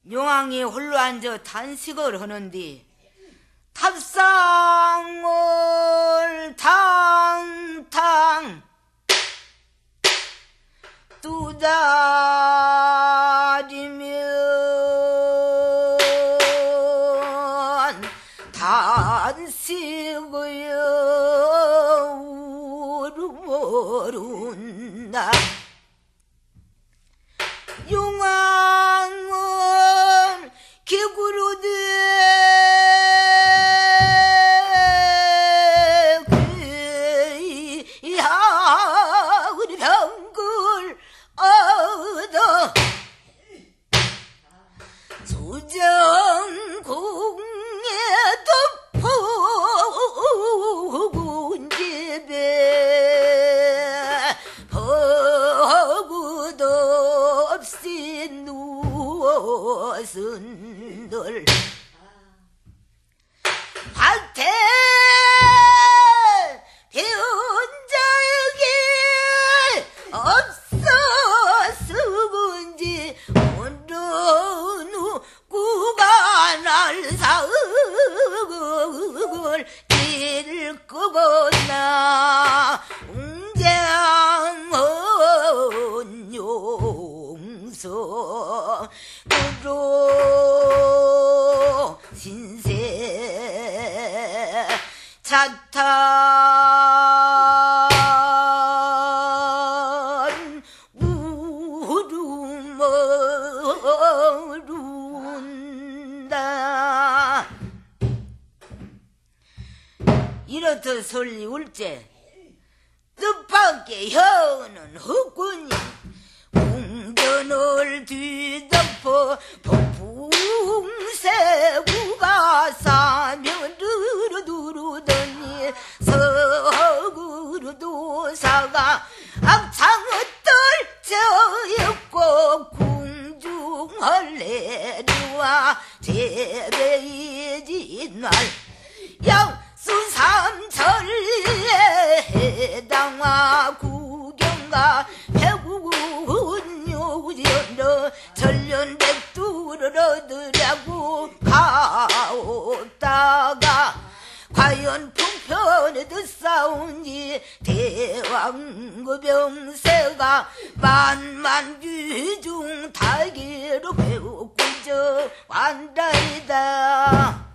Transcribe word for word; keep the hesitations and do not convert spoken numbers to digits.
용왕이 홀로 앉아 단식을 하는디 탑상을 탕탕 두다리면 단식을 우르모른다. 용왕은 개구로되 귀야 우리 병글 얻어 조정궁에 덮어온 집에 버구도 없이 누워선 널 밭에 배운자에게 없었은지 오늘 누구가 날 사을 길 끄고나 웅장한 용서 그로 신세 차탄 우르머룬다. 이렇듯 설리 울제 뜻밖의 혀는 헛군이 궁전을 뒤덮어 폭풍새구가 사면으로 두르더니 서구로 도사가 악창을 떨쳐있고 궁중헐레리와 제배이진 날 양수삼천리에 해당화 구경가 배구군 요전어 전련백두를 얻으려고 가옵다가 과연 풍편에 드싸우니 대왕그 병세가 만만귀중 달기로 배우고 저 완달이다.